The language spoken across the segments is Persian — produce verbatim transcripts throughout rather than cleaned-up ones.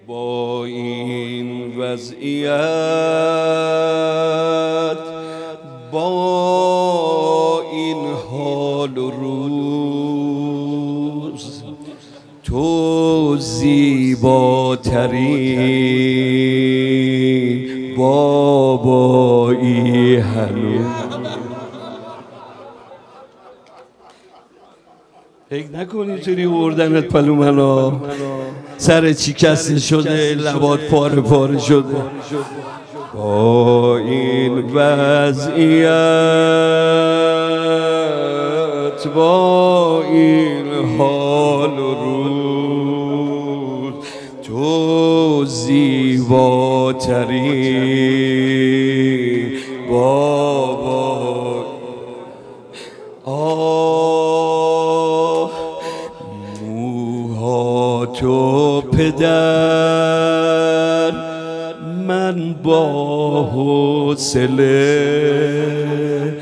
با این وضعیت، با این حال و روز، تو زیباترین بابایی هنوز. فکر نکنی اینطوری بردنت پلومنا سر چی کسی شده، لبات پاره پاره شده. با این وضعیت، با این حال و روز، تو زیباترین بابا. آه موهاتو پدر من با حوصله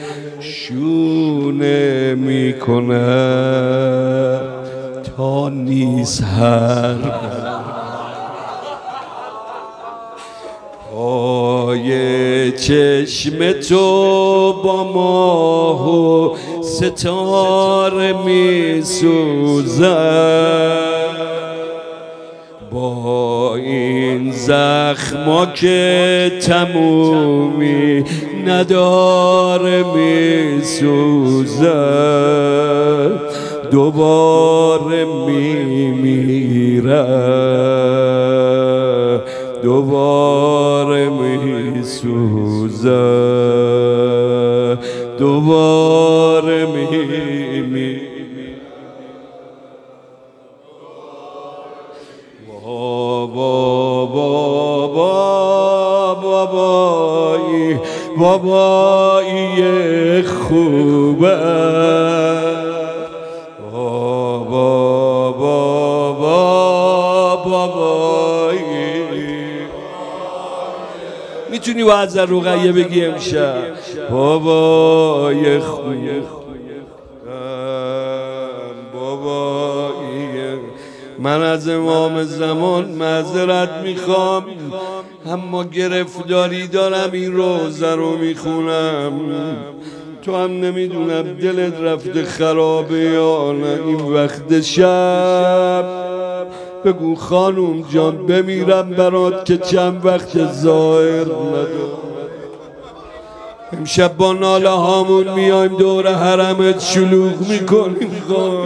شونه میکنم تا نیز هر پای چشم تو با ماه و ستاره میسوزد. با این زخما که تمومی نداره میسوزد، دوباره میمیرد، دوباره میسوزد، دوباره میمیرد. بابا بابا بابایی بابایی خوبه. بابا بابا بابایی. میتونی وعظ رقیه بگی امشب؟ بابای خوبه، بابایی. من از امام زمان معذرت میخوام، اما گرفتاری دارم این روزه رو میخونم. تو هم نمیدونم دلت رفته خرابه یا نه. این وقت شب بگو خانوم جان بمیرم برات که چند وقت ظاهر ندارم. امشب با ناله هامون میایم دور حرمت شلوغ میکنیم. خان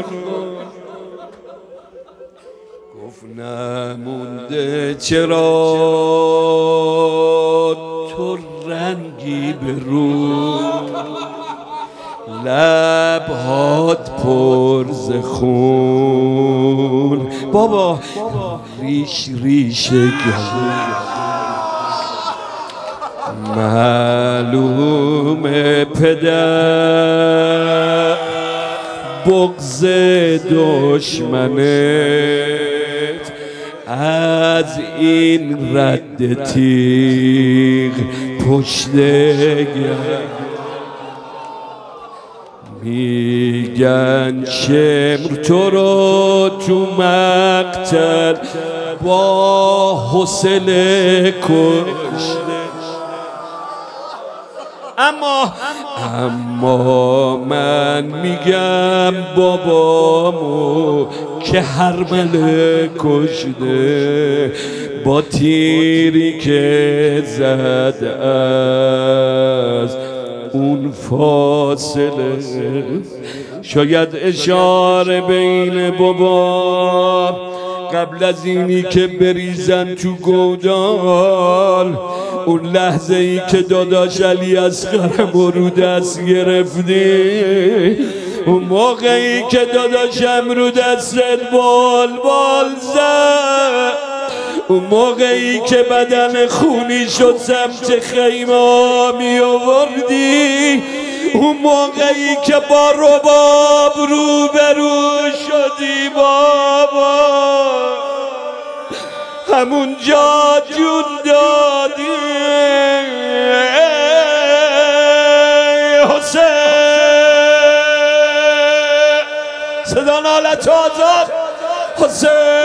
گفت نمونده چرا تو رنگی به رو، لبهات پر ز خون. بابا ریش ریش گل معلوم پدر بغض دشمنت از این رد تیغ پشت گر. میگن شمر تو رو تو مقتل با حوصله کشته، اما اما من میگم بابامو که هرمله کشته با تیری که زد از اون فاصله. شاید اشاره بین بابا قبل از اینی که بریزن تو گودال، اون لحظه ای که داداش علی اصغرم رو دست گرفتی، اون موقعی که داداشم رو دستت بال بال زد، اون موقعی که بدن خونی شد سمت خیمه می آوردی، اون موقعی که با رباب رو برو شدی بابا، همون جا جون دادی حسین. صدا نالت آزاد حسین.